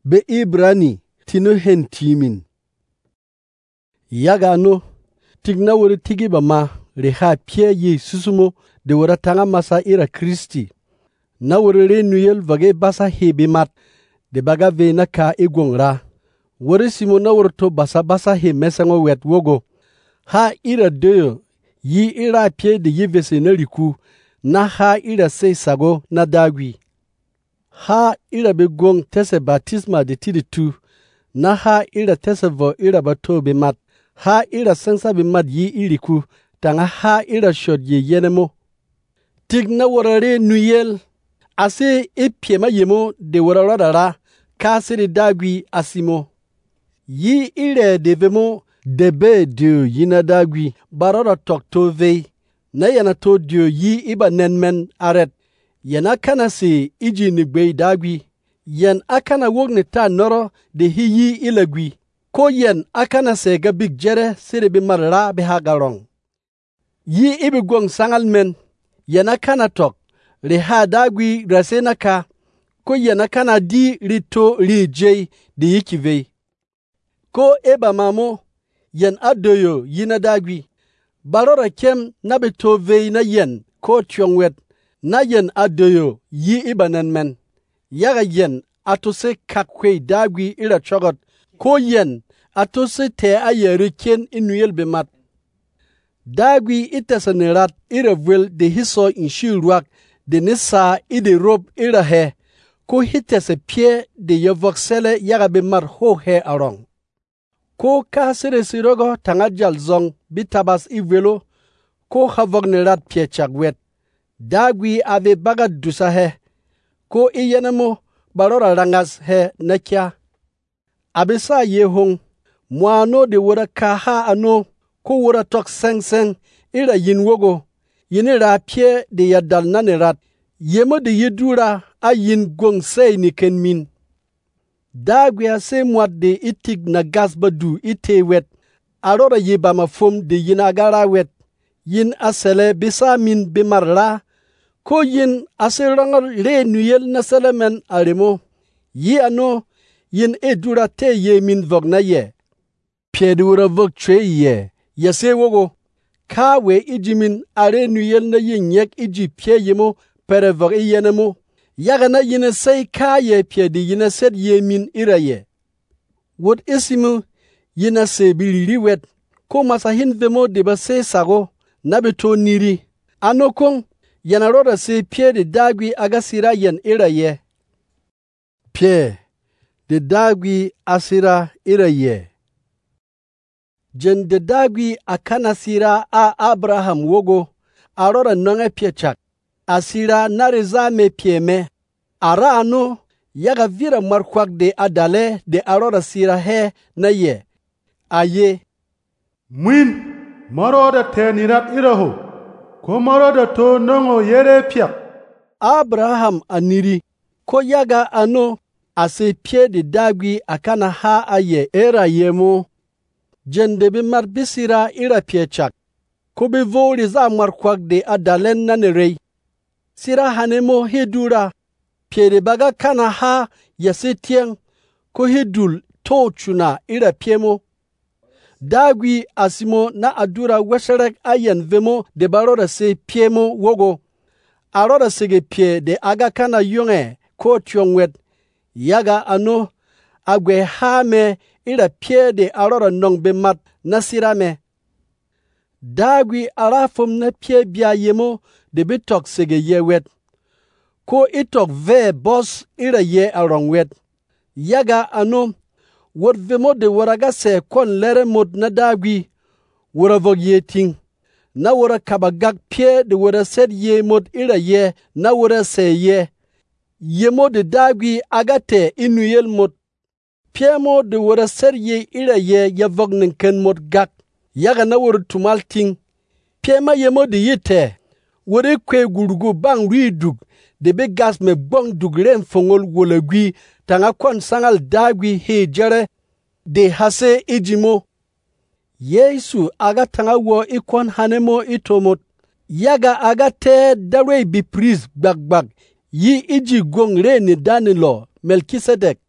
be Ibrani tino hen timin. Yaga no tigna wuri tigi ba ma reha pie yi susumo de wura tanga masa ira Kristi. Na wuri re nuyel vage basa hebe mat de baga ve na ka igwongra. Wuri simo na wuri to basa he mesango wet wogo. Ha ira deyo yi ira pie de yi vese na riku na ha ira se sago na dagwi. Ha ira be gong tese batisma de tiditu na ha ira tese vo ira bato be mat. Ha ira sensa be mat yi iriku tanga ha ira shot ye yenemo. Tig na warare nuyel ase epiema yemo de warara ka siri dagwi asimo. Yi ire devemo debe dio yina dagwi barara tok to vei na yana to dio yi iba nenmen aret. Yana kana se iji nigbe dagwi. Yan akana wogne ta noro de hiyi ilagwi. Ko yen akana se ga big jere siri bi marra bi hagarong. Yi ibi gwong sangal men. Yana kana tok. Reha dagwi rasena ka. Ko yana kana di rito ri jay di yikivei. Ko eba mamo. Yen adoyo yina dagwi. Barora kem nabito vei na yen ko tiongwet. Na yen adoyo yi ibanen men. Yaga yen atose kakwe dagwi ira chogot. Ko yen atose te ayeri ken inuyel bemat. Dagwi itasanerat ira vwel de hiso inshilwak de nisa ide rob ira he. Ko hitese pie de yevoksele yaga bemat ho he arong. Ko kasere sirogo tangajal zong bitabas ivelo. Ko havognerat pie chagwet. Dagwi ave baga dusa he. Ko iyenemo barora rangas he nekya. Abisa yehong. Mwano de wura kaha ano. Ko wura tok seng ira yinwogo. Yinira pie de yadal nanerat. Yemo de yidura a yin gong say ni ken min. Dagwi ase mwad de itig na gasba du ite wet. Arora yibama fom de yinagara wet. Yin asele bisa min bimarla. Ko yin asirangal le nuyel na selemen aremo. Yi ano yin edura te ye min vog na ye. Piedura vog tre ye. Yase wogo. Ka we ijimin are nuyel na yin yek iji pie yemo pere vog iyenemo. Yaga na yin say ka ye piedi yin set ye min ira ye. Wot isimu yin se biliri wet. Ko masahin vemo deba se sago. Nabeto niri. Anokong. Yanarora se pie de dagwi agasira yen ira ye. Pie de dagwi asira ira ye. Jen de dagwi akana sira a Abraham wogo. Arora nonge pie chak. Asira nariza me pie me. Ara ano yaga vira markwak de adale de arora sira he na ye. Aye. Mwin maroda tenirat iraho. Ko maroda to nongo yere piak. Abraham aniri. Ko yaga ano ase pie de dagwi akana ha aye era yemo. Jende bi marbisira ira pie chak. Ko bi vori za markwak de adalen nanerei. Sira hanemo hidura. Pie de baga kana ha yase tieng. Ko hidul to chuna ira piemo. Dagwi asimo na adura wesherek ayen vemo de barora se piemo wogo. Arora sege pie de aga kana yonge ko tiongwet. Yaga ano agwe hame ira pie de arora nong bemat nasirame. Dagwi arafom na pie bia yemo de bitok sege yewet. Ko itok ve bos ira ye arongwet. Yaga ano wot vemo de waraga se kon lere mod na dagwi. Wara vog ye ting. Na wara kabagak pie de wara set ye mod ira ye na wara se ye. Ye mod de dagwi agate inuyel mod. Pie mod de wara set ye ira ye ya vog ninken mod gak. Yaga na wara tumal ting. Pie ma ye mod de yite. Wara kwe gurugu bang ridug. De be gas me bong dugren fongol wolagwi. Tanga kon sangal dagwi he jere de hase ijimo. Yesu aga tanga wo ikon hanemo itomot. Yaga aga te dare bi pris bag. Yi iji gong re ni Danilo Melkisedek.